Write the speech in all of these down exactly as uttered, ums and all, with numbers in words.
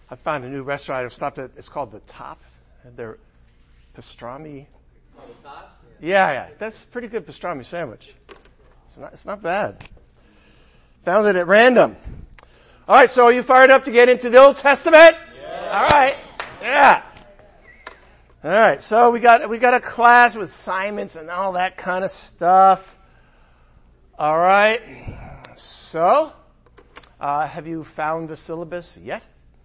I found a new restaurant. I've stopped at. It's called The Top. And they're pastrami. Oh, the top? Yeah, yeah. That's a pretty good pastrami sandwich. It's not, it's not bad. Found it at random. All right, so are you fired up to get into the Old Testament? Yeah. All right. Yeah. All right, so we got we got a class with assignments and all that kind of stuff. All right. So, uh, have you found the syllabus yet?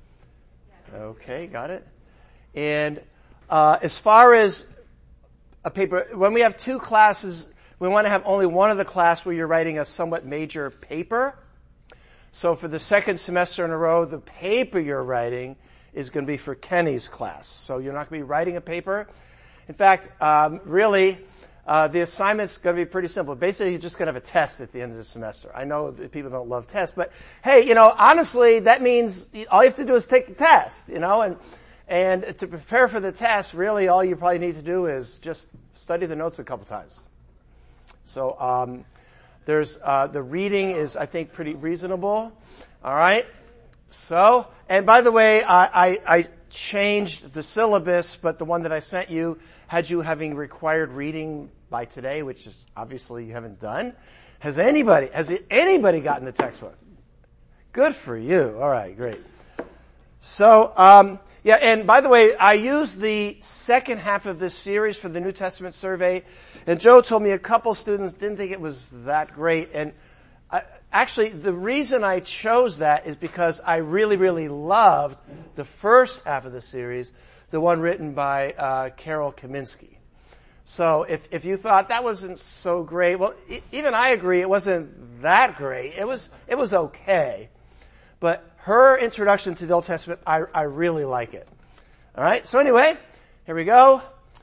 Okay, got it. And uh, as far as a paper, when we have two classes, we want to have only one of the class where you're writing a somewhat major paper. So for the second semester in a row, the paper you're writing is going to be for Kenny's class. So you're not going to be writing a paper. In fact, um, really, uh, the assignment's going to be pretty simple. Basically, you're just going to have a test at the end of the semester. I know that people don't love tests, but hey, you know, honestly, that means all you have to do is take the test, you know, and and to prepare for the test, really, all you probably need to do is just study the notes a couple times. So um, there's uh, the reading is, I think, pretty reasonable. All right. So, and by the way, I, I, I changed the syllabus, but the one that I sent you had you having required reading by today, which is obviously you haven't done. Has anybody, has anybody gotten the textbook? Good for you. All right, great. So, um, yeah, and by the way, I used the second half of this series for the New Testament survey, and Joe told me a couple students didn't think it was that great, and I, actually, the reason I chose that is because I really, really loved the first half of the series, the one written by uh, Carol Kaminsky. So if if you thought that wasn't so great, well, e- even I agree it wasn't that great. It was it was okay, but her introduction to the Old Testament, I I really like it. All right. So anyway, here we go.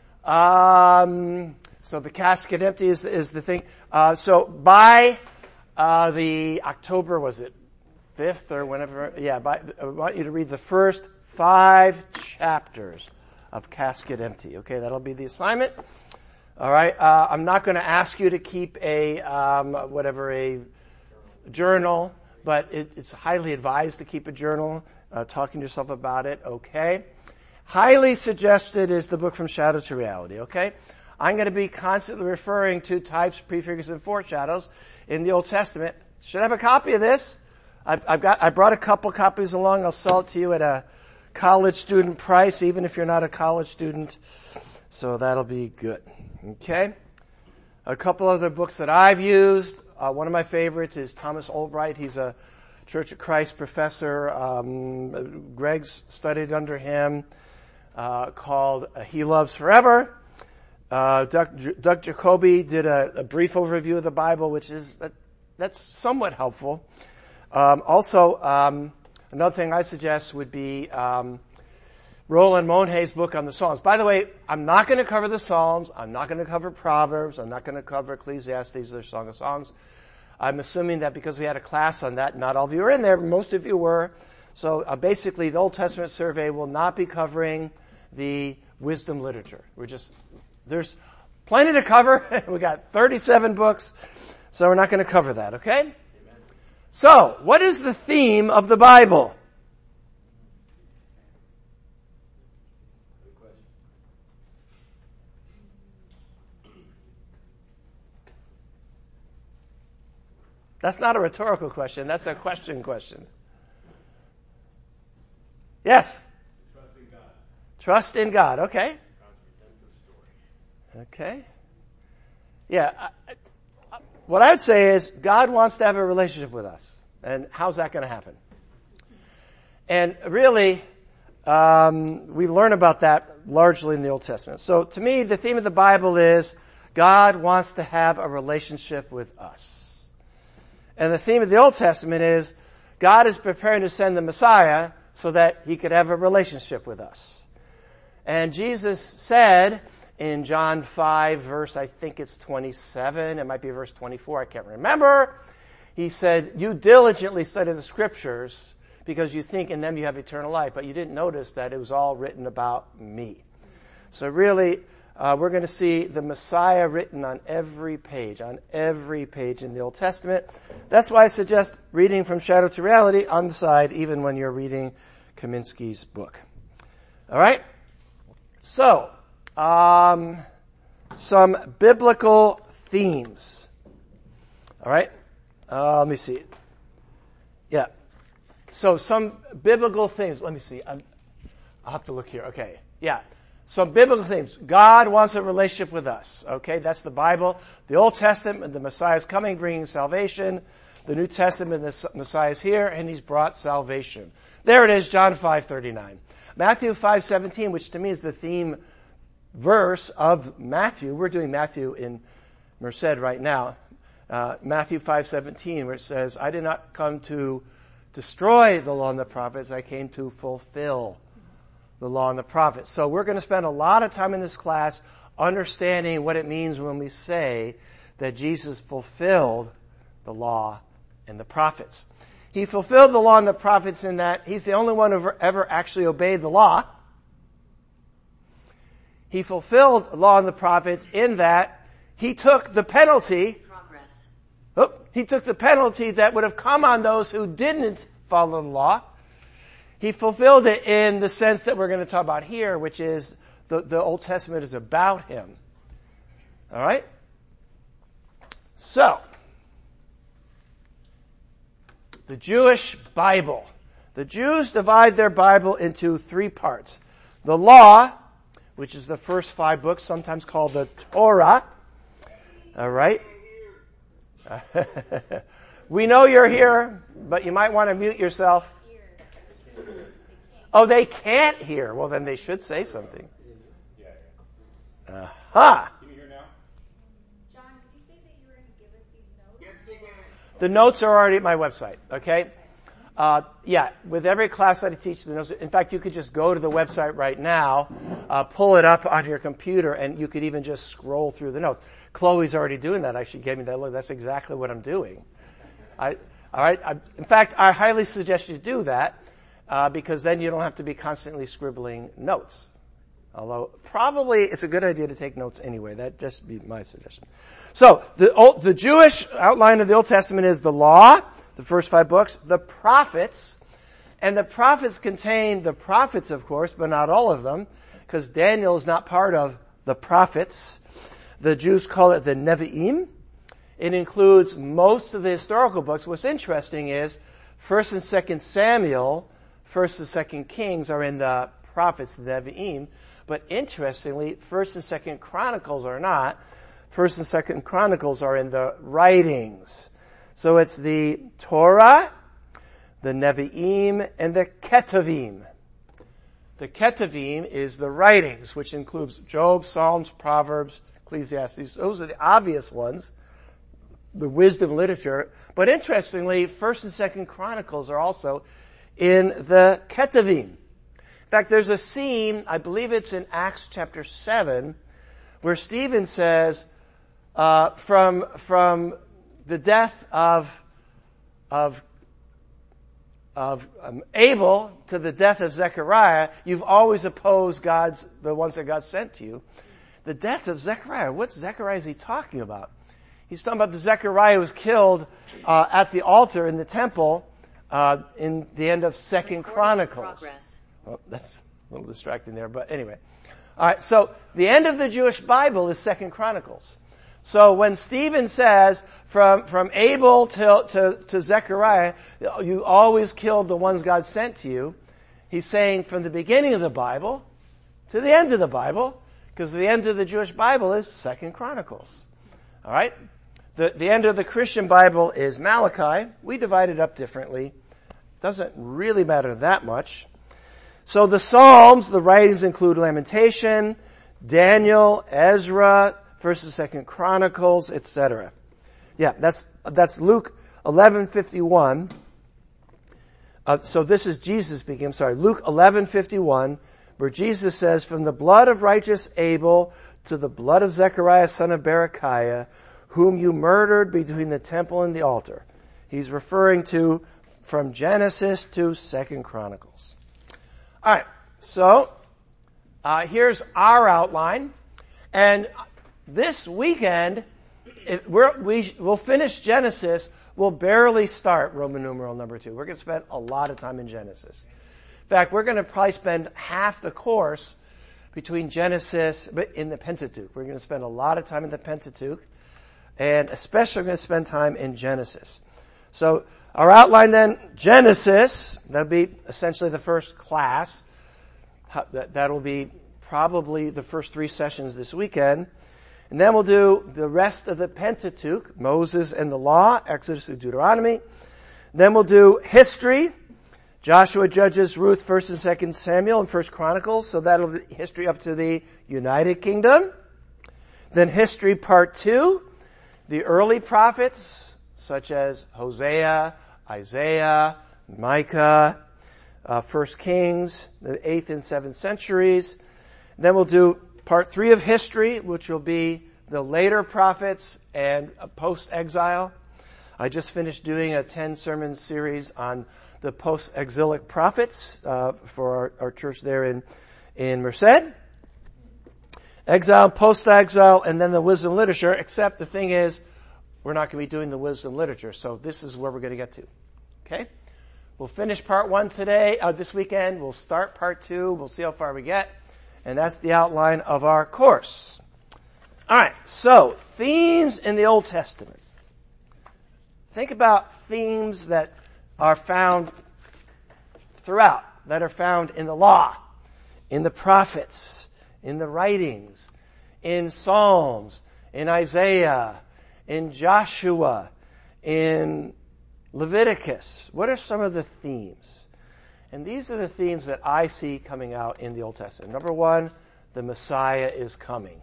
Um, so the casket empty is is the thing. Uh, so by Uh, the October, was it fifth or whenever? Yeah, by, I want you to read the first five chapters of Casket Empty. Okay, that'll be the assignment. All right, uh, I'm not going to ask you to keep a, um, whatever, a journal, but it, it's highly advised to keep a journal, uh, talking to yourself about it, okay? Highly suggested is the book From Shadow to Reality, okay? I'm going to be constantly referring to types, prefigures, and foreshadows in the Old Testament. Should have a copy of this. I've, I've got, I brought a couple copies along. I'll sell it to you at a college student price, even if you're not a college student. So that'll be good. Okay. A couple other books that I've used. Uh, one of my favorites is Thomas Albright. He's a Church of Christ professor. Um, Greg's studied under him, uh, called He Loves Forever. Uh, Doug, Doug Jacoby did a, a brief overview of the Bible, which is, that, that's somewhat helpful. Um, also, um, another thing I suggest would be, um, Roland Monhe's book on the Psalms. By the way, I'm not going to cover the Psalms. I'm not going to cover Proverbs. I'm not going to cover Ecclesiastes or Song of Songs. I'm assuming that because we had a class on that, not all of you are in there, but most of you were. So, uh, basically, the Old Testament survey will not be covering the wisdom literature. We're just, There's plenty to cover. We got thirty-seven books, so we're not going to cover that, okay? Amen. So, what is the theme of the Bible? Good question. That's not a rhetorical question. That's a question question. Yes? Trust in God. Trust in God, okay. Okay. Yeah. I, I, what I would say is God wants to have a relationship with us. And how's that going to happen? And really, um, we learn about that largely in the Old Testament. So to me, the theme of the Bible is God wants to have a relationship with us. And the theme of the Old Testament is God is preparing to send the Messiah so that he could have a relationship with us. And Jesus said in John five, verse, I think it's twenty-seven, it might be verse twenty-four, I can't remember. He said, you diligently study the scriptures because you think in them you have eternal life, but you didn't notice that it was all written about me. So really, uh, we're going to see the Messiah written on every page, on every page in the Old Testament. That's why I suggest reading From Shadow to Reality on the side, even when you're reading Kaminsky's book. All right? So, um, some biblical themes. All right? Uh, let me see. Yeah. So some biblical themes. Let me see. I'm, I'll have to look here. Okay. Yeah. Some biblical themes. God wants a relationship with us. Okay. That's the Bible. The Old Testament, the Messiah is coming, bringing salvation. The New Testament, the Messiah is here, and he's brought salvation. There it is, John five thirty-nine. Matthew five seventeen, which to me is the theme verse of Matthew. We're doing Matthew in Merced right now. Uh, Matthew five seventeen, where it says, I did not come to destroy the law and the prophets. I came to fulfill the law and the prophets. So we're going to spend a lot of time in this class understanding what it means when we say that Jesus fulfilled the law and the prophets. He fulfilled the law and the prophets in that he's the only one who ever actually obeyed the law. He fulfilled the law and the prophets in that he took the penalty Oh, he took the penalty that would have come on those who didn't follow the law. He fulfilled it in the sense that we're going to talk about here, which is the, the Old Testament is about him. All right? So, the Jewish Bible. The Jews divide their Bible into three parts. The law, which is the first five books, sometimes called the Torah. All right? We know you're here, but you might want to mute yourself. Oh, they can't hear. Well, then they should say something. Aha! Can you hear now? John, did you say that you were going to give us these notes? Yes, we can. The notes are already at my website, okay? Uh, yeah, with every class that I teach, the notes, in fact, you could just go to the website right now, uh, pull it up on your computer, and you could even just scroll through the notes. Chloe's already doing that. Actually gave me that look. That's exactly what I'm doing. I, all right. I, in fact, I highly suggest you do that, uh, because then you don't have to be constantly scribbling notes. Although probably it's a good idea to take notes anyway. That'd just be my suggestion. So the old, the Jewish outline of the Old Testament is the law, the first five books, the prophets, and the prophets contain the prophets, of course, but not all of them, because Daniel is not part of the prophets. The Jews call it the Nevi'im. It includes most of the historical books. What's interesting is First and Second Samuel, First and Second Kings are in the prophets, the Nevi'im. But interestingly, First and Second Chronicles are not. First and Second Chronicles are in the writings. So it's the Torah, the Nevi'im, and the Ketuvim. The Ketuvim is the writings, which includes Job, Psalms, Proverbs, Ecclesiastes. Those are the obvious ones, the wisdom literature. But interestingly, First and Second Chronicles are also in the Ketuvim. In fact, there's a scene, I believe it's in Acts chapter seven, where Stephen says, uh, from, from the death of, of, of um, Abel to the death of Zechariah, you've always opposed God's, the ones that God sent to you. The death of Zechariah, what Zechariah is he talking about? He's talking about the Zechariah who was killed, uh, at the altar in the temple, uh, in the end of Second Chronicles. Well, that's a little distracting there, but anyway. Alright, so the end of the Jewish Bible is Second Chronicles. So when Stephen says, from, from Abel to, to, to Zechariah, you always killed the ones God sent to you, he's saying from the beginning of the Bible to the end of the Bible, because the end of the Jewish Bible is Second Chronicles. Alright? The, the end of the Christian Bible is Malachi. We divide it up differently. Doesn't really matter that much. So the Psalms, the writings include Lamentation, Daniel, Ezra, First and Second Chronicles, et cetera. Yeah, that's that's Luke eleven fifty-one. Uh, so this is Jesus speaking. I'm sorry, Luke eleven fifty-one, where Jesus says, "From the blood of righteous Abel to the blood of Zechariah, son of Berechiah, whom you murdered between the temple and the altar." He's referring to from Genesis to Second Chronicles. All right, so uh, here's our outline, and this weekend it, we're, we we'll finish Genesis. We'll barely start Roman numeral number two. We're going to spend a lot of time in Genesis In fact, we're going to probably spend half the course between Genesis, but in the Pentateuch. We're going to spend a lot of time in the Pentateuch, and especially we're going to spend time in Genesis. So our outline then, Genesis, that'll be essentially the first class. That, that'll be probably the first three sessions this weekend. And then we'll do the rest of the Pentateuch, Moses and the Law, Exodus and Deuteronomy. Then we'll do history, Joshua, Judges, Ruth, First and Second Samuel, and First Chronicles. So that'll be history up to the United Kingdom. Then history part two, the early prophets, such as Hosea, Isaiah, Micah, uh, First Kings, the eighth and seventh centuries. Then we'll do part three of history, which will be the later prophets and post-exile. I just finished doing a ten-sermon series on the post-exilic prophets uh, for our, our church there in, in Merced. Exile, post-exile, and then the wisdom literature, except the thing is, we're not going to be doing the wisdom literature, so this is where we're going to get to. Okay? We'll finish part one today, uh, this weekend. We'll start part two. We'll see how far we get. And that's the outline of our course. Alright, so, themes in the Old Testament. Think about themes that are found throughout, that are found in the law, in the prophets, in the writings, in Psalms, in Isaiah, in Joshua, in Leviticus. What are some of the themes? And these are the themes that I see coming out in the Old Testament. Number one, the Messiah is coming.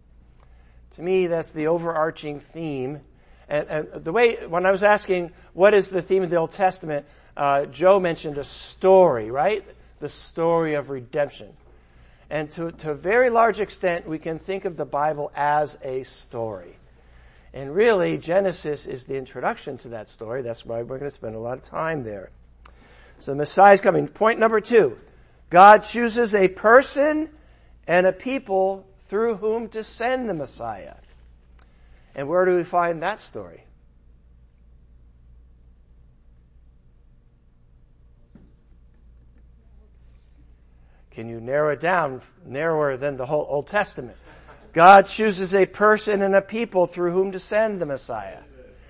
To me, that's the overarching theme. And, and the way, when I was asking, what is the theme of the Old Testament, uh, Joe mentioned a story, right? The story of redemption. And to, to a very large extent, we can think of the Bible as a story. And really, Genesis is the introduction to that story. That's why we're going to spend a lot of time there. So Messiah is coming. Point number two. God chooses a person and a people through whom to send the Messiah. And where do we find that story? Can you narrow it down, narrower than the whole Old Testament? God chooses a person and a people through whom to send the Messiah.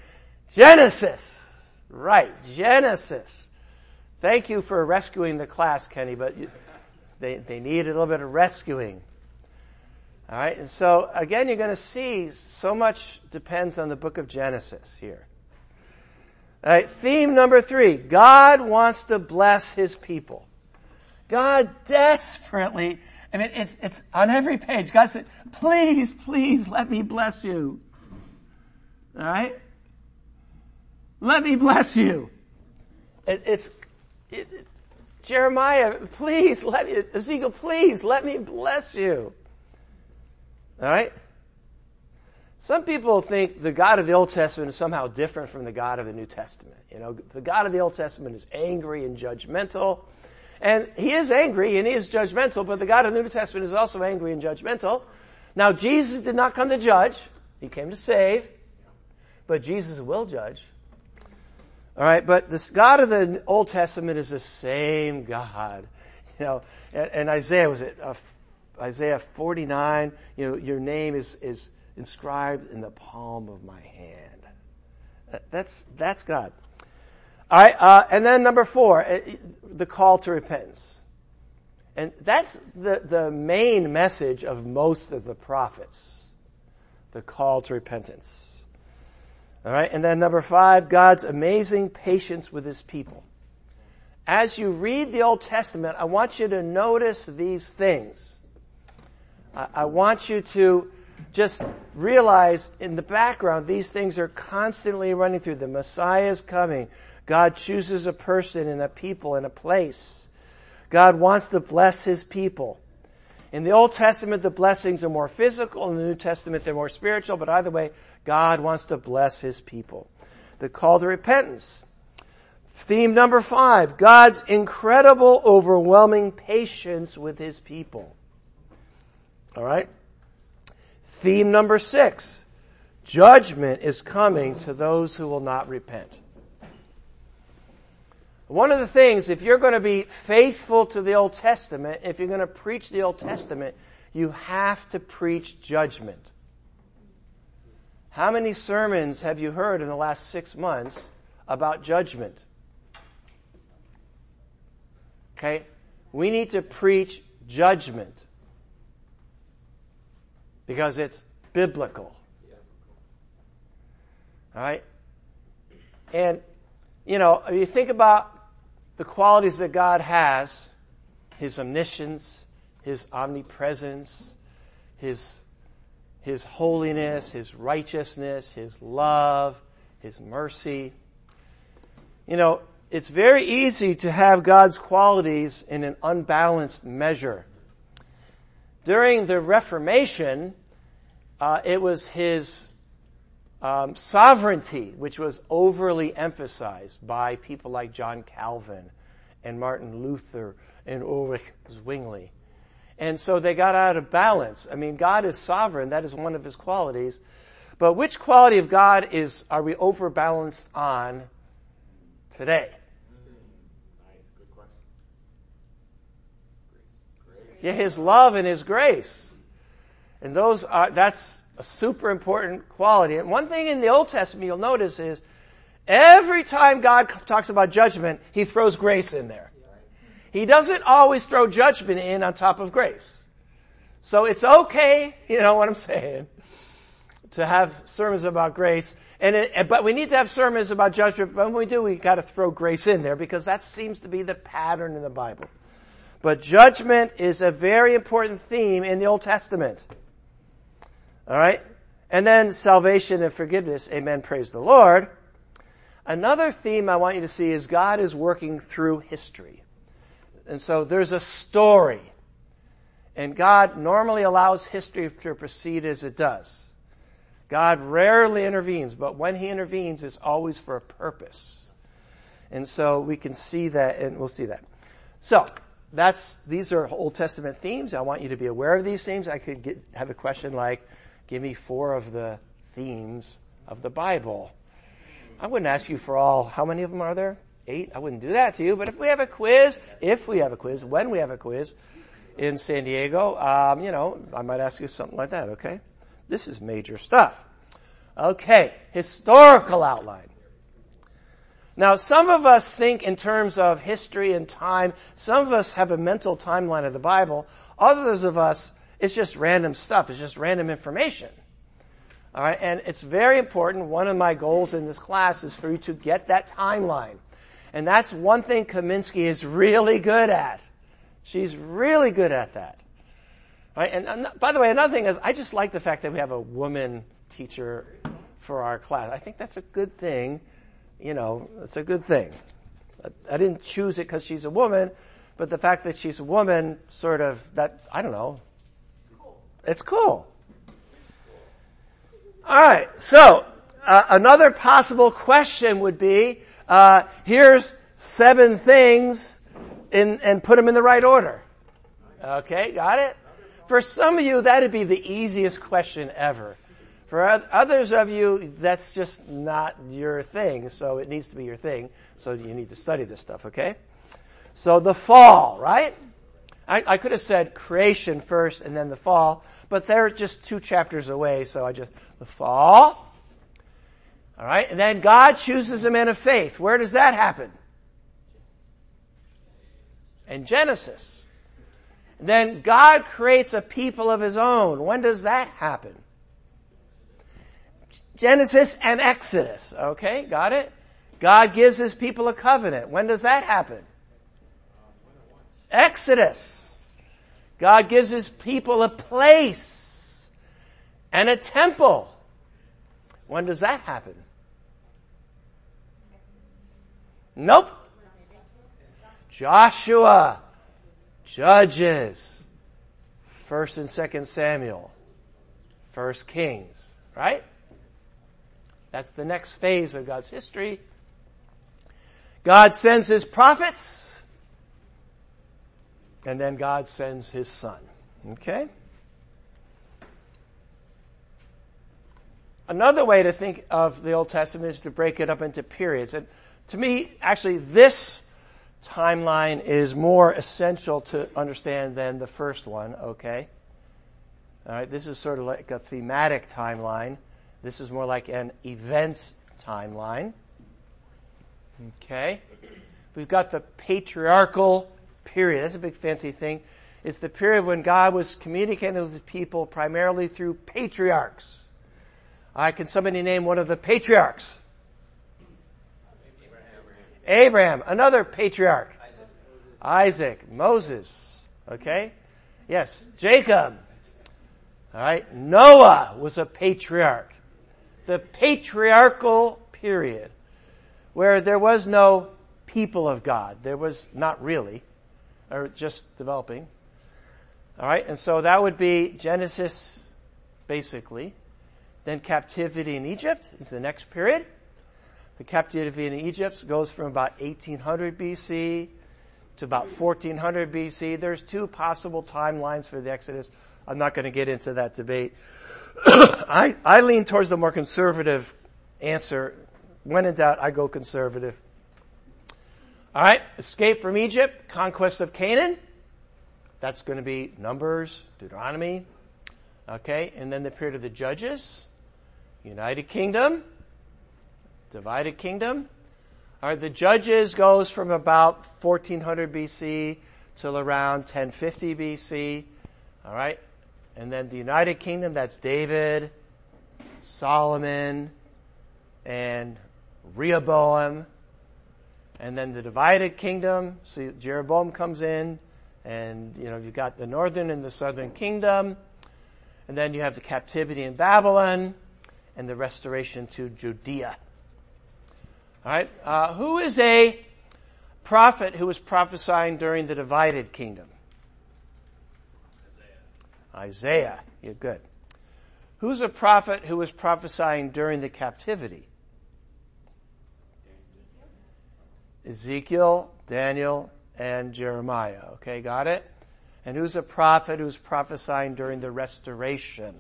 Genesis. Right, Genesis. Thank you for rescuing the class, Kenny, but you, they, they need a little bit of rescuing. All right, and so again, you're going to see so much depends on the book of Genesis here. All right, theme number three. God wants to bless his people. God desperately, I mean, it's, it's on every page. God said, please, please let me bless you. All right? Let me bless you. It, it's, it, it, Jeremiah, please let me, Ezekiel, please let me bless you. All right? Some people think the God of the Old Testament is somehow different from the God of the New Testament. You know, the God of the Old Testament is angry and judgmental. And he is angry and he is judgmental, but the God of the New Testament is also angry and judgmental. Now, Jesus did not come to judge. He came to save. But Jesus will judge. All right, but this God of the Old Testament is the same God. You know, and, and Isaiah, was it uh, Isaiah forty-nine? You know, your name is, is inscribed in the palm of my hand. That, that's, that's God. All right, uh, and then number four, the call to repentance. And that's the, the main message of most of the prophets. The call to repentance. All right, and then number five, God's amazing patience with his people. As you read the Old Testament, I want you to notice these things. I, I want you to just realize in the background, these things are constantly running through. The Messiah is coming. God chooses a person and a people and a place. God wants to bless his people. In the Old Testament, the blessings are more physical. In the New Testament, they're more spiritual. But either way, God wants to bless his people. The call to repentance. Theme number five, God's incredible, overwhelming patience with his people. All right? Theme number six, judgment is coming to those who will not repent. One of the things, if you're going to be faithful to the Old Testament, if you're going to preach the Old Testament, you have to preach judgment. How many sermons have you heard in the last six months about judgment? Okay? We need to preach judgment because it's biblical. All right? And, you know, if you think about the qualities that God has, His omniscience, His omnipresence, His, His holiness, His righteousness, His love, His mercy. You know, it's very easy to have God's qualities in an unbalanced measure. During the Reformation, uh, it was His Um, sovereignty, which was overly emphasized by people like John Calvin and Martin Luther and Ulrich Zwingli. And so they got out of balance. I mean, God is sovereign. That is one of His qualities. But which quality of God is, are we overbalanced on today? Nice, good question. Grace. Yeah, His love and His grace. And those are, that's a super important quality. And one thing in the Old Testament you'll notice is every time God talks about judgment, He throws grace in there. He doesn't always throw judgment in on top of grace. So it's okay, you know what I'm saying, to have sermons about grace. And it, but we need to have sermons about judgment. But when we do, we got to throw grace in there because that seems to be the pattern in the Bible. But judgment is a very important theme in the Old Testament. All right? And then salvation and forgiveness. Amen. Praise the Lord. Another theme I want you to see is God is working through history. And so there's a story. And God normally allows history to proceed as it does. God rarely intervenes, but when He intervenes, it's always for a purpose. And so we can see that, and we'll see that. So, that's, these are Old Testament themes. I want you to be aware of these themes. I could get, have a question like, give me four of the themes of the Bible. I wouldn't ask you for all, how many of them are there? Eight? I wouldn't do that to you. But if we have a quiz, if we have a quiz, when we have a quiz in San Diego, um, you know, I might ask you something like that, okay? This is major stuff. Okay, historical outline. Now, some of us think in terms of history and time. Some of us have a mental timeline of the Bible. Others of us, it's just random stuff. It's just random information. All right. And it's very important. One of my goals in this class is for you to get that timeline. And that's one thing Kaminsky is really good at. She's really good at that. All right. And, and by the way, another thing is I just like the fact that we have a woman teacher for our class. I think that's a good thing. You know, it's a good thing. I, I didn't choose it because she's a woman, but the fact that she's a woman sort of, that, I don't know. It's cool. All right. So, uh, another possible question would be, uh, here's seven things in, and put them in the right order. Okay. Got it? For some of you, that'd be the easiest question ever. For others of you, that's just not your thing. So it needs to be your thing. So you need to study this stuff. Okay. So the fall, right? I, I could have said creation first and then the fall, but they're just two chapters away, so I just, the fall. All right, and then God chooses a man of faith. Where does that happen? In Genesis. And then God creates a people of His own. When does that happen? Genesis and Exodus. Okay, got it? God gives His people a covenant. When does that happen? Exodus. God gives His people a place and a temple. When does that happen? Nope. Joshua, Judges, First and Second Samuel, First Kings, right? That's the next phase of God's history. God sends His prophets. And then God sends His Son. Okay? Another way to think of the Old Testament is to break it up into periods. And to me, actually, this timeline is more essential to understand than the first one, okay? All right, this is sort of like a thematic timeline. This is more like an events timeline. Okay? We've got the patriarchal period. That's a big fancy thing. It's the period when God was communicating with the people primarily through patriarchs. All right, can somebody name one of the patriarchs? Abraham, Abraham another patriarch. Isaac. Isaac, Moses. Okay? Yes, Jacob. All right, Noah was a patriarch. The patriarchal period, where there was no people of God. There was not really, or just developing. All right, and so that would be Genesis, basically. Then captivity in Egypt is the next period. The captivity in Egypt goes from about eighteen hundred B C to about fourteen hundred B C. There's two possible timelines for the Exodus. I'm not going to get into that debate. I, I lean towards the more conservative answer. When in doubt, I go conservative. All right, escape from Egypt, conquest of Canaan. That's going to be Numbers, Deuteronomy. Okay, and then the period of the Judges, United Kingdom, divided kingdom. All right, the Judges goes from about fourteen hundred B C till around ten fifty B C. All right, and then the United Kingdom, that's David, Solomon, and Rehoboam. And then the divided kingdom, so Jeroboam comes in, and, you know, you've got the northern and the southern kingdom. And then you have the captivity in Babylon and the restoration to Judea. All right, uh, who is a prophet who was prophesying during the divided kingdom? Isaiah. Isaiah, you're good. Who's a prophet who was prophesying during the captivity? Ezekiel, Daniel, and Jeremiah. Okay, got it? And who's a prophet who's prophesying during the restoration?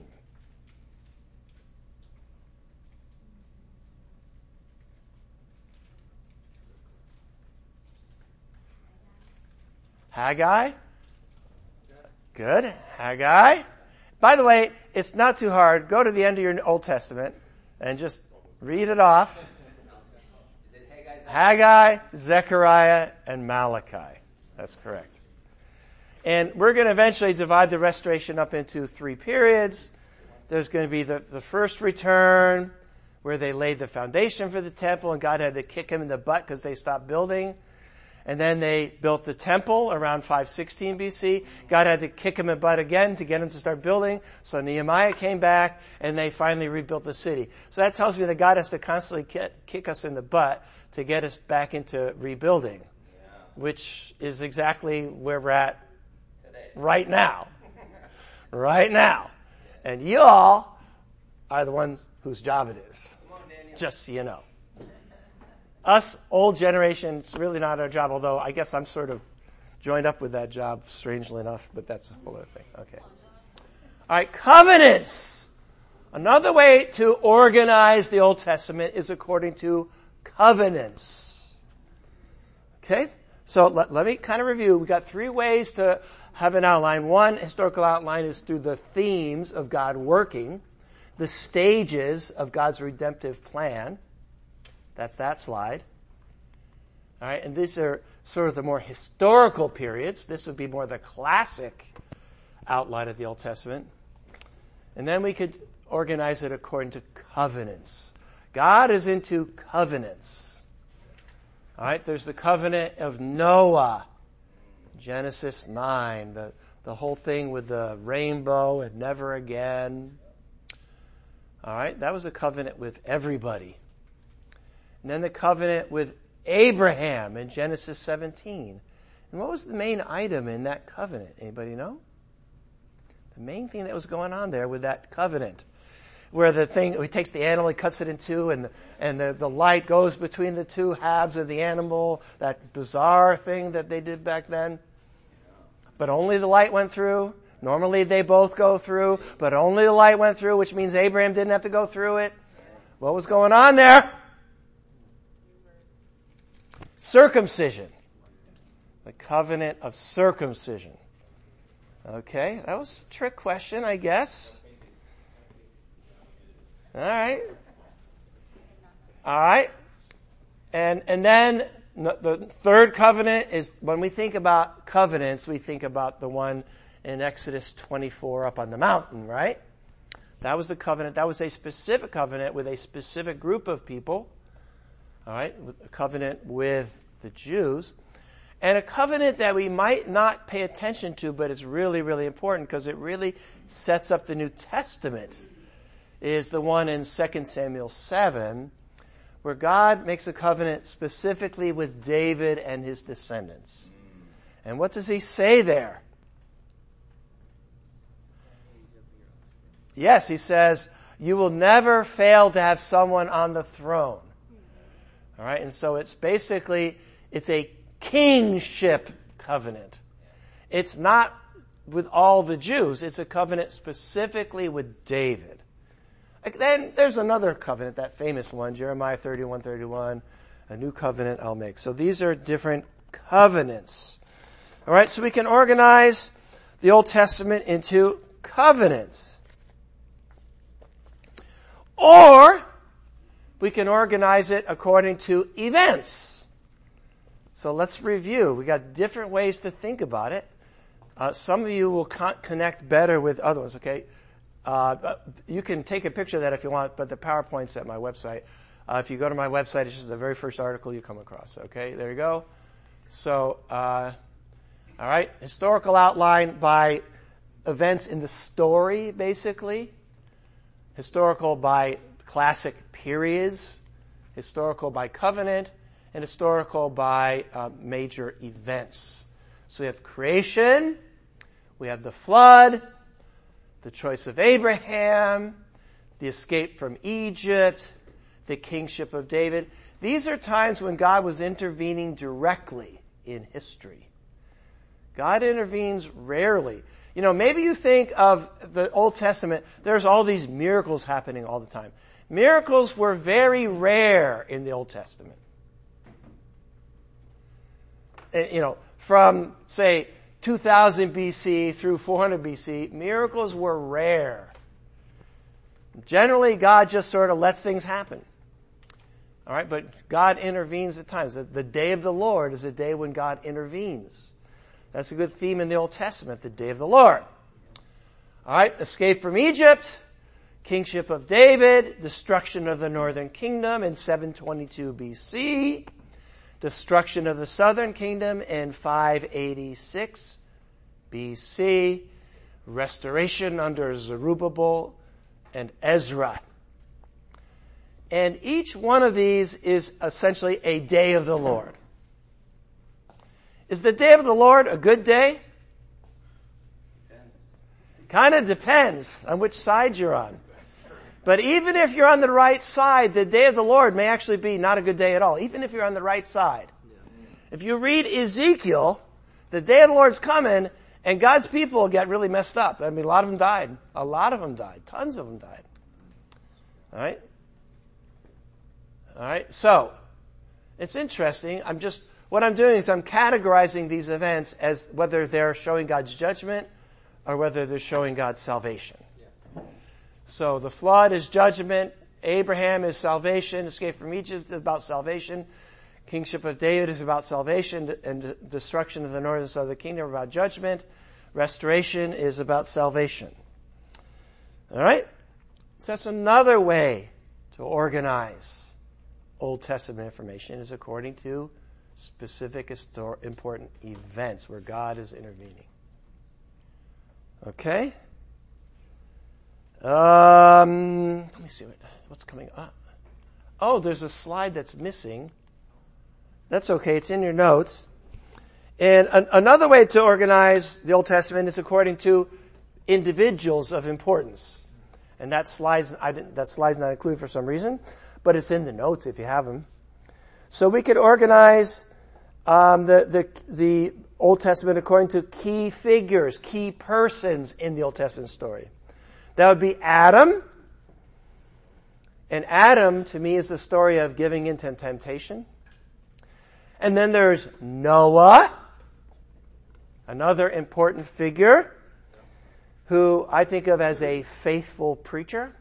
Haggai? Good. Haggai. By the way, it's not too hard. Go to the end of your Old Testament and just read it off. Haggai, Zechariah, and Malachi. That's correct. And we're going to eventually divide the restoration up into three periods. There's going to be the, the first return, where they laid the foundation for the temple, and God had to kick them in the butt because they stopped building. And then they built the temple around five sixteen B C. God had to kick them in the butt again to get them to start building. So Nehemiah came back, and they finally rebuilt the city. So that tells me that God has to constantly kick us in the butt to get us back into rebuilding, yeah. Which is exactly where we're at today. Right now. Right now. And you all are the ones whose job it is. Come on, Daniel. Just so you know. Us, old generation, it's really not our job, although I guess I'm sort of joined up with that job, strangely enough, but that's a whole other thing. Okay. All right, covenants. Another way to organize the Old Testament is according to covenants. Okay? So let, let me kind of review. We've got three ways to have an outline. One historical outline is through the themes of God working, the stages of God's redemptive plan. That's that slide. All right, and these are sort of the more historical periods. This would be more the classic outline of the Old Testament. And then we could organize it according to covenants. God is into covenants. All right, there's the covenant of Noah, Genesis nine, the, the whole thing with the rainbow and never again. All right, that was a covenant with everybody. And then the covenant with Abraham in Genesis seventeen. And what was the main item in that covenant? Anybody know? The main thing that was going on there with that covenant, where the thing, he takes the animal, he cuts it in two, and, and the, the light goes between the two halves of the animal, that bizarre thing that they did back then. But only the light went through. Normally they both go through, but only the light went through, which means Abraham didn't have to go through it. What was going on there? Circumcision. The covenant of circumcision. Okay, that was a trick question, I guess. All right. All right. And, and then the third covenant is, when we think about covenants, we think about the one in Exodus twenty-four up on the mountain, right? That was the covenant. That was a specific covenant with a specific group of people. All right. A covenant with the Jews. And a covenant that we might not pay attention to, but it's really, really important because it really sets up the New Testament, is the one in Second Samuel seven, where God makes a covenant specifically with David and his descendants. And what does he say there? Yes, he says, you will never fail to have someone on the throne. All right, and so it's basically, it's a kingship covenant. It's not with all the Jews. It's a covenant specifically with David. Then there's another covenant, that famous one, Jeremiah thirty-one thirty-one, a new covenant I'll make. So these are different covenants. All right, so we can organize the Old Testament into covenants. Or we can organize it according to events. So let's review. We got different ways to think about it. Uh, some of you will con- connect better with other ones, okay? Uh, you can take a picture of that if you want, but the PowerPoint's at my website. Uh, if you go to my website, it's just the very first article you come across, okay? There you go. So, uh, all right, historical outline by events in the story, basically. Historical by classic periods. Historical by covenant. And historical by uh, major events. So we have creation, we have the flood, the choice of Abraham, the escape from Egypt, the kingship of David. These are times when God was intervening directly in history. God intervenes rarely. You know, maybe you think of the Old Testament, there's all these miracles happening all the time. Miracles were very rare in the Old Testament. You know, from, say, two thousand B C through four hundred B C, miracles were rare. Generally, God just sort of lets things happen. All right, but God intervenes at times. The, the day of the Lord is a day when God intervenes. That's a good theme in the Old Testament, the day of the Lord. All right, escape from Egypt, kingship of David, destruction of the northern kingdom in seven twenty-two B C, destruction of the southern kingdom in five eighty-six B C, restoration under Zerubbabel and Ezra. And each one of these is essentially a day of the Lord. Is the day of the Lord a good day? Depends. Kind of depends on which side you're on. But even if you're on the right side, the day of the Lord may actually be not a good day at all, even if you're on the right side. If you read Ezekiel, the day of the Lord's coming, and God's people get really messed up. I mean, a lot of them died. A lot of them died. Tons of them died. All right? All right? So, it's interesting. I'm just, what I'm doing is I'm categorizing these events as whether they're showing God's judgment or whether they're showing God's salvation. So the flood is judgment. Abraham is salvation. Escape from Egypt is about salvation. Kingship of David is about salvation, and destruction of the northern and southern kingdom are about judgment. Restoration is about salvation. All right? So that's another way to organize Old Testament information, is according to specific histor- important events where God is intervening. Okay? Um, let me see what, what's coming up. Oh, there's a slide that's missing. That's okay. It's in your notes. And an, another way to organize the Old Testament is according to individuals of importance. And that slide's, I didn't, that slide's not included for some reason, but it's in the notes if you have them. So we could organize um, the, the, the Old Testament according to key figures, key persons in the Old Testament story. That would be Adam. And Adam, to me, is the story of giving into temptation. And then there's Noah. another important figure who I think of as a faithful preacher.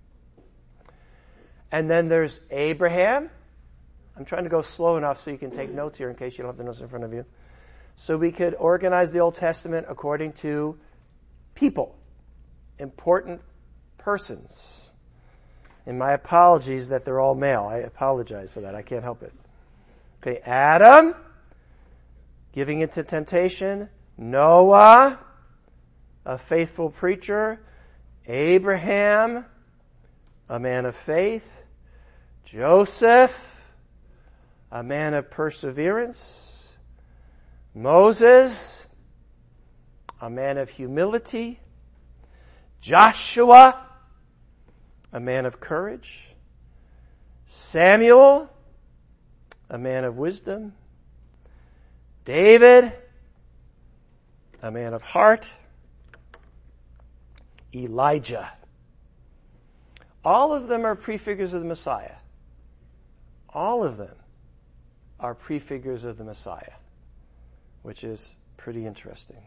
And then there's Abraham. I'm trying to go slow enough so you can take notes here in case you don't have the notes in front of you. So we could organize the Old Testament according to people, important persons. And my apologies that they're all male. I apologize for that. I can't help it. Okay, Adam, giving into temptation. Noah, a faithful preacher. Abraham, a man of faith. Joseph, a man of perseverance. Moses, a man of humility. Joshua, a man of courage. Samuel, a man of wisdom. David, a man of heart. Elijah. All of them are prefigures of the Messiah. All of them are prefigures of the Messiah, which is pretty interesting.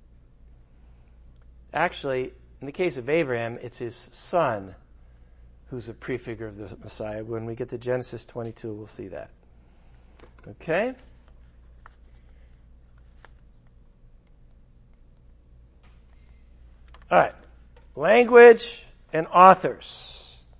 Actually, in the case of Abraham, it's his son who's a prefigure of the Messiah. When we get to Genesis twenty-two, we'll see that. Okay? All right. Language and authors.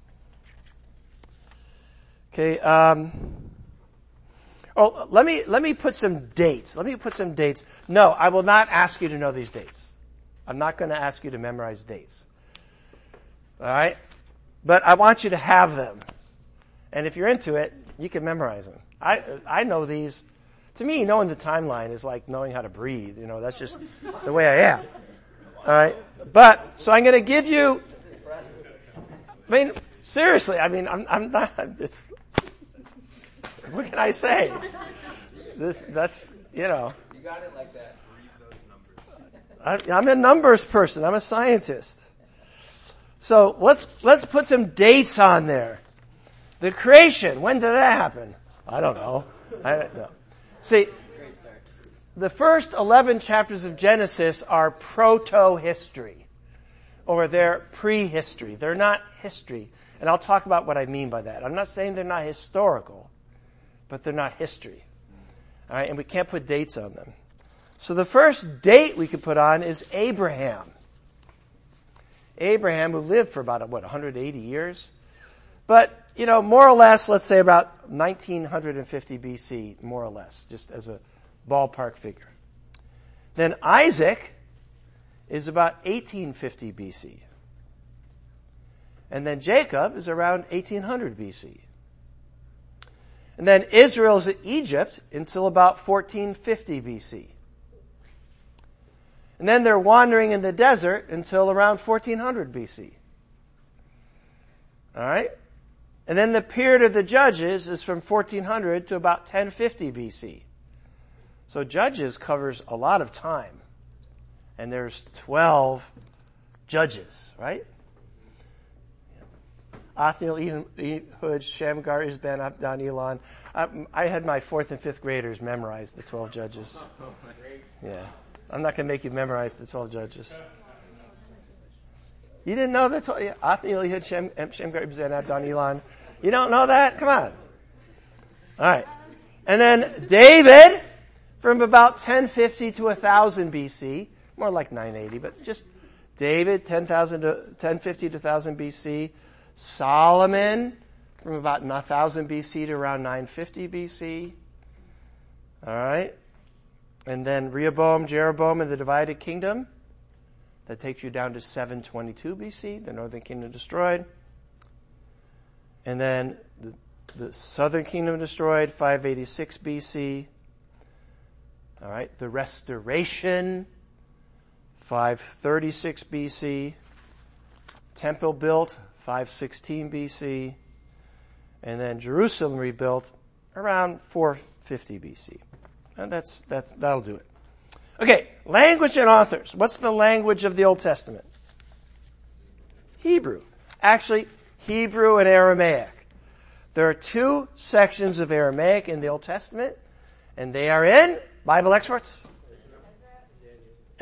Okay, um, oh, let me, let me put some dates. Let me put some dates. No, I will not ask you to know these dates. I'm not going to ask you to memorize dates. Alright? But I want you to have them. And if you're into it, you can memorize them. I, I know these. To me, knowing the timeline is like knowing how to breathe. You know, that's just the way I am. Alright? But, so I'm going to give you, I mean, seriously, I mean, I'm, I'm not, it's, what can I say? This, that's, you know. You got it like that. Read those I, numbers. I'm a numbers person. I'm a scientist. So let's, let's put some dates on there. The creation, when did that happen? I don't know. I don't know. See, the first eleven chapters of Genesis are proto-history, or they're prehistory. They're not history. And I'll talk about what I mean by that. I'm not saying they're not historical, but they're not history. All right, and we can't put dates on them. So the first date we could put on is Abraham. Abraham, who lived for about, what, one hundred eighty years? But, you know, more or less, let's say about nineteen fifty B C, more or less, just as a ballpark figure. Then Isaac is about eighteen fifty B C. And then Jacob is around eighteen hundred B C. And then Israel is in Egypt until about fourteen fifty B C. And then they're wandering in the desert until around fourteen hundred B C. Alright? And then the period of the Judges is from fourteen hundred to about ten fifty B C. So Judges covers a lot of time. And there's twelve judges, right? Othniel, Ehud, Shamgar, Isban, Abdon, Elon. I, I had my fourth and fifth graders memorize the twelve judges. Yeah. I'm not going to make you memorize the twelve judges. You didn't know the twelve? Yeah. Othniel, Ehud, Shem, Shamgar, Ibzan, Abdon, Elon. You don't know that? Come on. Alright. And then David, from about ten fifty to one thousand B C. More like nine eighty, but just David, ten thousand to ten fifty to one thousand B C. Solomon, from about one thousand B C to around nine fifty B C. Alright. And then Rehoboam, Jeroboam, and the divided kingdom. That takes you down to seven twenty-two B C, the northern kingdom destroyed. And then the, the southern kingdom destroyed, five eighty-six B C. Alright, the restoration, five thirty-six B C. Temple built, five sixteen B C. And then Jerusalem rebuilt around four fifty B C. And that's, that's, that'll do it. Okay, language and authors. What's the language of the Old Testament? Hebrew. Actually, Hebrew and Aramaic. There are two sections of Aramaic in the Old Testament, and they are in Bible experts.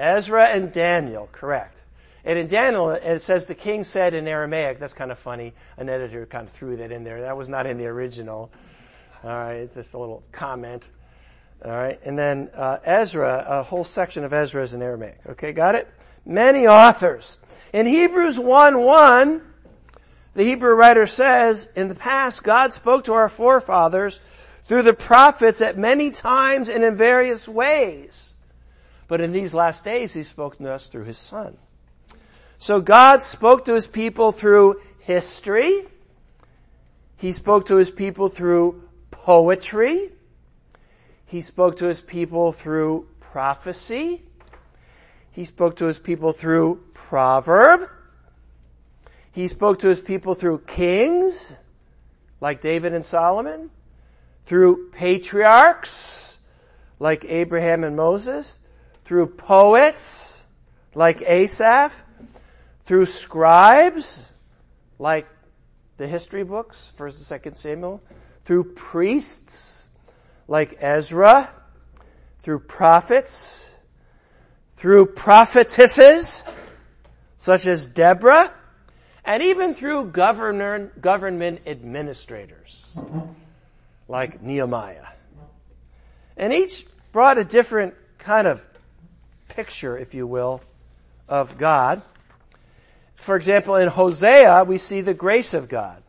Ezra and Daniel, correct. And in Daniel, it says the king said in Aramaic. That's kind of funny. An editor kind of threw that in there. That was not in the original. All right, it's just a little comment. All right, and then uh, Ezra, a whole section of Ezra is in Aramaic. Okay, got it? Many authors. In Hebrews one one, the Hebrew writer says, in the past, God spoke to our forefathers through the prophets at many times and in various ways. But in these last days, He's spoken to us through His Son. So God spoke to His people through history. He spoke to His people through poetry. He spoke to His people through prophecy. He spoke to His people through proverb. He spoke to His people through kings, like David and Solomon, through patriarchs, like Abraham and Moses, through poets, like Asaph, through scribes, like the history books, First and Second Samuel, through priests, like Ezra, through prophets, through prophetesses, such as Deborah, and even through governor, government administrators, like Nehemiah. And each brought a different kind of picture, if you will, of God. For example, in Hosea, we see the grace of God.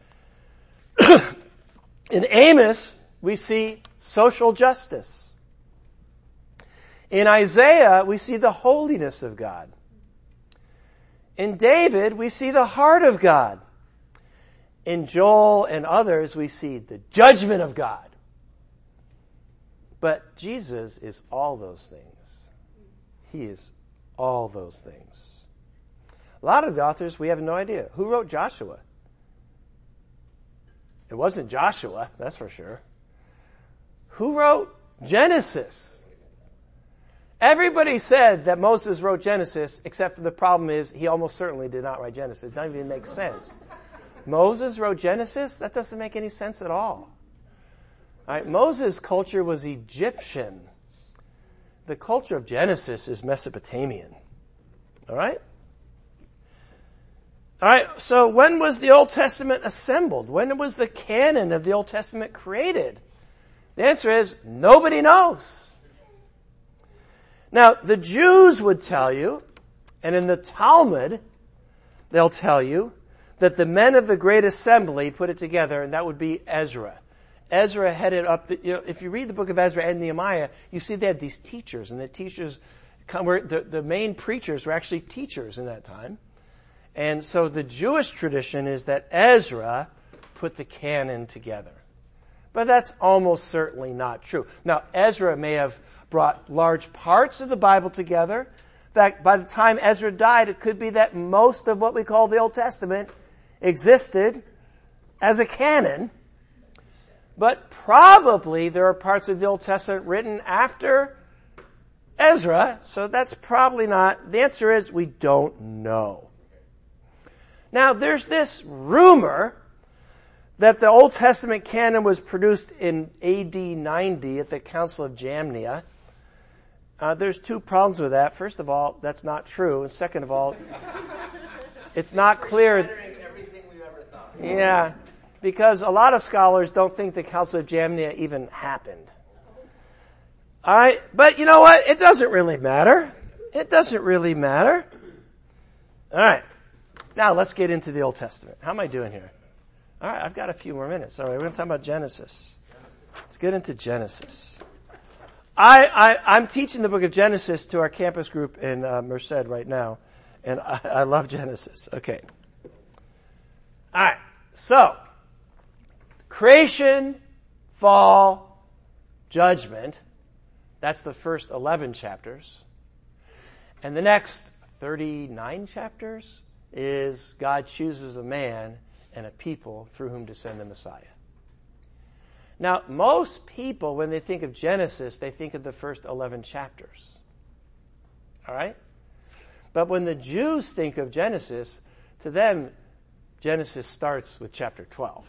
In Amos, we see social justice. In Isaiah, we see the holiness of God. In David, we see the heart of God. In Joel and others, we see the judgment of God. But Jesus is all those things. He is all those things. A lot of the authors, we have no idea. Who wrote Joshua? It wasn't Joshua, that's for sure. Who wrote Genesis? Everybody said that Moses wrote Genesis, except for the problem is he almost certainly did not write Genesis. It doesn't even make sense. Moses wrote Genesis? That doesn't make any sense at all. All right, Moses' culture was Egyptian. The culture of Genesis is Mesopotamian. All right? All right, so when was the Old Testament assembled? When was the canon of the Old Testament created? The answer is nobody knows. Now, the Jews would tell you, and in the Talmud, they'll tell you, that the men of the Great Assembly put it together, and that would be Ezra. Ezra headed up the, you know, if you read the book of Ezra and Nehemiah, you see they had these teachers, and the teachers, come, were, the, the main preachers were actually teachers in that time. And so the Jewish tradition is that Ezra put the canon together. But that's almost certainly not true. Now, Ezra may have brought large parts of the Bible together. In fact, by the time Ezra died, it could be that most of what we call the Old Testament existed as a canon. But probably there are parts of the Old Testament written after Ezra, so that's probably not. The answer is we don't know. Now, there's this rumor that the Old Testament canon was produced in A D ninety at the Council of Jamnia. Uh, there's two problems with that. First of all, that's not true. And second of all, it's not clear. Everything we've ever thought. Yeah, because a lot of scholars don't think the Council of Jamnia even happened. All right, but you know what? It doesn't really matter. It doesn't really matter. All right. Now let's get into the Old Testament. How am I doing here? All right, I've got a few more minutes. All right, we're going to talk about Genesis. Let's get into Genesis. I, I, I'm teaching the book of Genesis to our campus group in uh, Merced right now, and I, I love Genesis. Okay. All right, so creation, fall, judgment. That's the first eleven chapters. And the next thirty-nine chapters is God chooses a man and a people through whom to send the Messiah. Now, most people, when they think of Genesis, they think of the first eleven chapters. All right? But when the Jews think of Genesis, to them, Genesis starts with chapter twelve.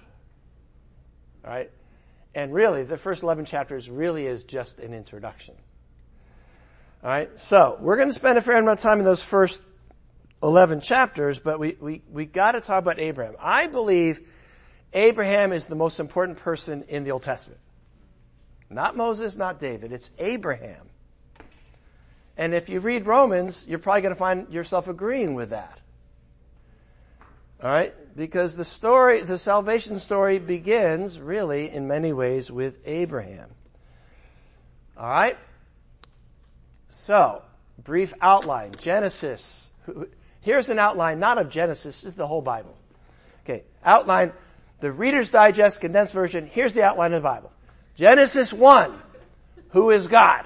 All right? And really, the first eleven chapters really is just an introduction. All right. So we're going to spend a fair amount of time in those first eleven chapters, but we, we, we got to talk about Abraham. I believe Abraham is the most important person in the Old Testament. Not Moses, not David. It's Abraham. And if you read Romans, you're probably going to find yourself agreeing with that. All right? Because the story, the salvation story begins really in many ways with Abraham. All right? So, brief outline. Genesis. Here's an outline, not of Genesis, this is the whole Bible. Okay, outline, the Reader's Digest, condensed version. Here's the outline of the Bible. Genesis one, who is God?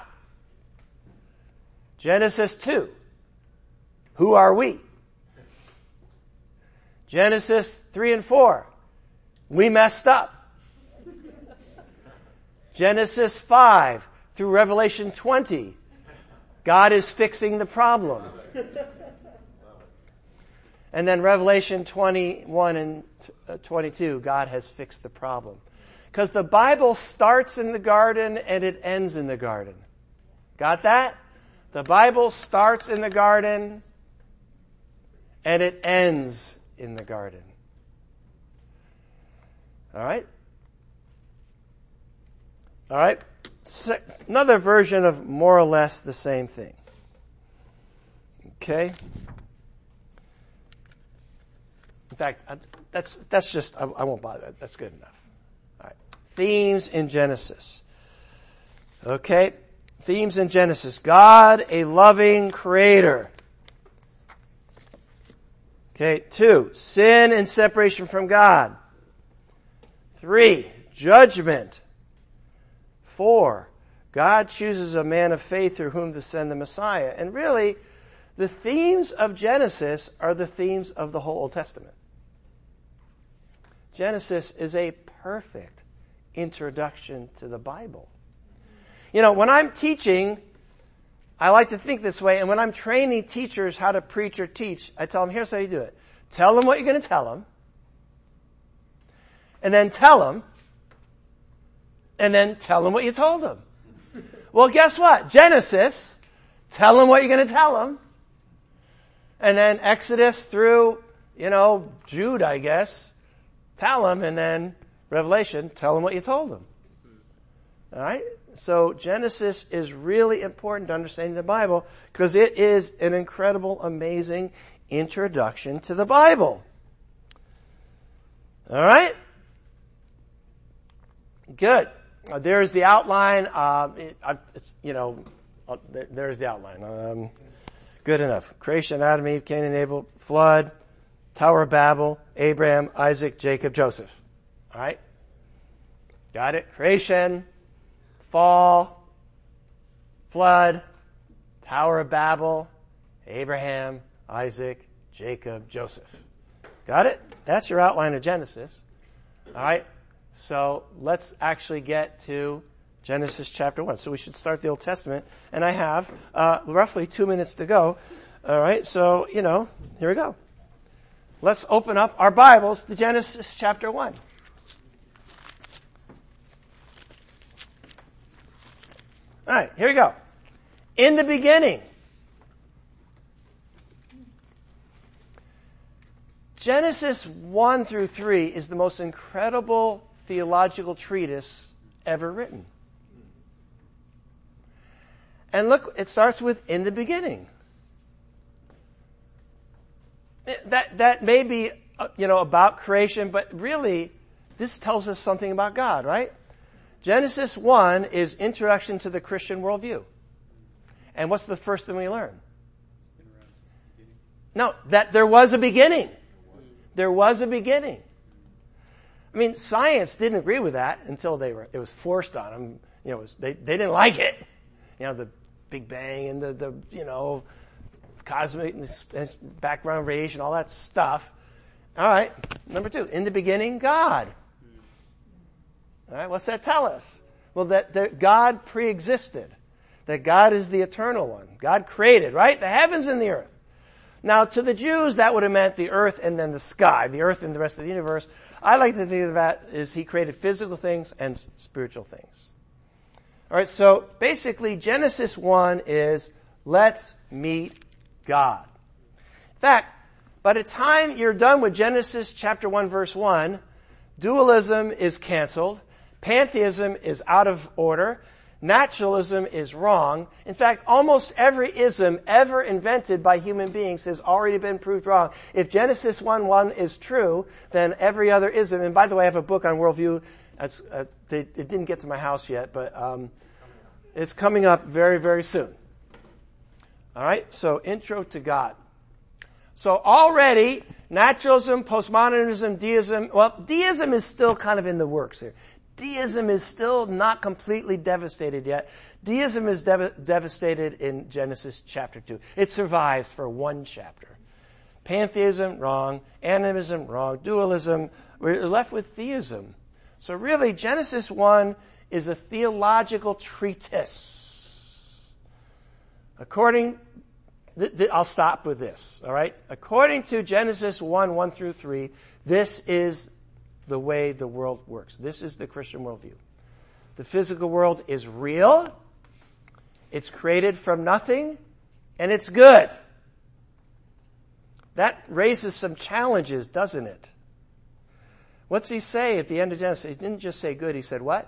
Genesis two, who are we? Genesis three and four, we messed up. Genesis five through Revelation twenty, God is fixing the problem. And then Revelation twenty-one and twenty-two, God has fixed the problem. Because the Bible starts in the garden and it ends in the garden. Got that? The Bible starts in the garden and it ends in the garden. All right? All right? Another version of more or less the same thing. Okay? In fact, that's, that's just, I, I won't bother. That's good enough. All right. Themes in Genesis. Okay. Themes in Genesis. God, a loving creator. Okay. Two, sin and separation from God. Three, judgment. Four, God chooses a man of faith through whom to send the Messiah. And really, the themes of Genesis are the themes of the whole Old Testament. Genesis is a perfect introduction to the Bible. You know, when I'm teaching, I like to think this way, and when I'm training teachers how to preach or teach, I tell them, here's how you do it. Tell them what you're going to tell them, and then tell them, and then tell them what you told them. Well, guess what? Genesis, tell them what you're going to tell them, and then Exodus through, you know, Jude, I guess, tell them, and then Revelation, tell them what you told them. All right? So Genesis is really important to understanding the Bible because it is an incredible, amazing introduction to the Bible. All right? Good. Uh, there's the outline. Uh, it, I, it's, you know, uh, there, there's the outline. Um, good enough. Creation, Adam, Eve, Cain and Abel, flood, Tower of Babel, Abraham, Isaac, Jacob, Joseph. All right? Got it? Creation, fall, flood, Tower of Babel, Abraham, Isaac, Jacob, Joseph. Got it? That's your outline of Genesis. All right? So let's actually get to Genesis chapter one. So we should start the Old Testament. And I have uh roughly two minutes to go. All right? So, you know, here we go. Let's open up our Bibles to Genesis chapter one. All right, here we go. In the beginning. Genesis one through three is the most incredible theological treatise ever written. And look, it starts with in the beginning. That, that may be, you know, about creation, but really, this tells us something about God, right? Genesis one is introduction to the Christian worldview. And what's the first thing we learn? No, that there was a beginning. There was a beginning. I mean, science didn't agree with that until they were, it was forced on them. You know, it was, they, they didn't like it. You know, the Big Bang and the, the, you know, cosmic background radiation, all that stuff. All right. Number two, in the beginning, God. All right. What's that tell us? Well, that, that God pre-existed. That God is the eternal one. God created, right? The heavens and the earth. Now, to the Jews, that would have meant the earth and then the sky, the earth and the rest of the universe. I like to think of that as he created physical things and spiritual things. All right. So basically, Genesis one is Let's meet God. In fact, by the time you're done with Genesis chapter one verse one, dualism is canceled, pantheism is out of order, naturalism is wrong. In fact, almost every ism ever invented by human beings has already been proved wrong. If Genesis one one is true, then every other ism, and by the way, I have a book on worldview. That's, uh, they, it didn't get to my house yet, but um, it's coming up very, very soon. All right, so intro to God. So already, naturalism, postmodernism, deism, well, deism is still kind of in the works here. Deism is still not completely devastated yet. Deism is dev- devastated in Genesis chapter two. It survives for one chapter. Pantheism, wrong. Animism, wrong. Dualism, we're left with theism. So really, Genesis one is a theological treatise. According, th- th- I'll stop with this, alright? According to Genesis one, one through three, this is the way the world works. This is the Christian worldview. The physical world is real, it's created from nothing, and it's good. That raises some challenges, doesn't it? What's he say at the end of Genesis? He didn't just say good, he said what?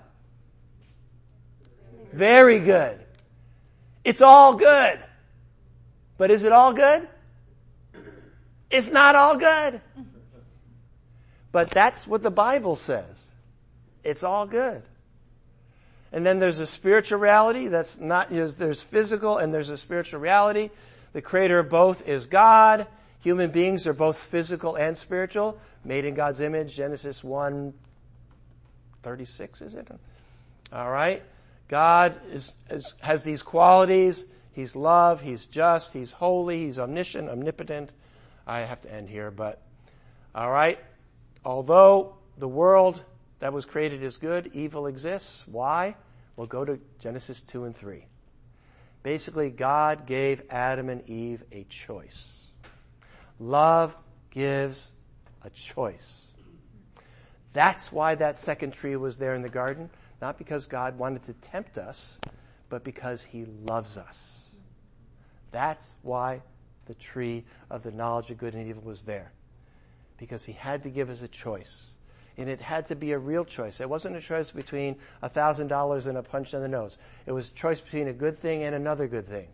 Very good. It's all good. But is it all good? It's not all good. But that's what the Bible says. It's all good. And then there's a spiritual reality that's not, you know, there's physical and there's a spiritual reality. The creator of both is God. Human beings are both physical and spiritual, made in God's image. Genesis one thirty-six, is it? All right. God is, is, has these qualities. He's love. He's just. He's holy. He's omniscient, omnipotent. I have to end here, but all right. Although the world that was created is good, evil exists. Why? We'll go to Genesis two and three. Basically, God gave Adam and Eve a choice. Love gives a choice. That's why that second tree was there in the garden. Not because God wanted to tempt us, but because He loves us. That's why the tree of the knowledge of good and evil was there. Because He had to give us a choice. And it had to be a real choice. It wasn't a choice between a thousand dollars and a punch in the nose. It was a choice between a good thing and another good thing.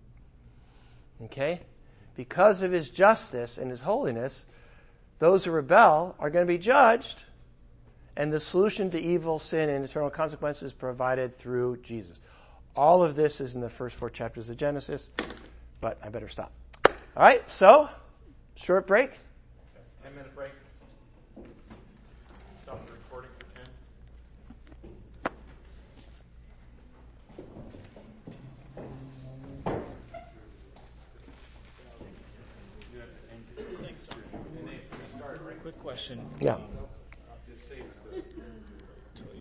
Okay? Because of His justice and His holiness, those who rebel are going to be judged, and the solution to evil, sin, and eternal consequences is provided through Jesus. All of this is in the first four chapters of Genesis, but I better stop. All right, so, short break. Ten minute break. Stop the recording for ten. Quick question. Yeah. Just save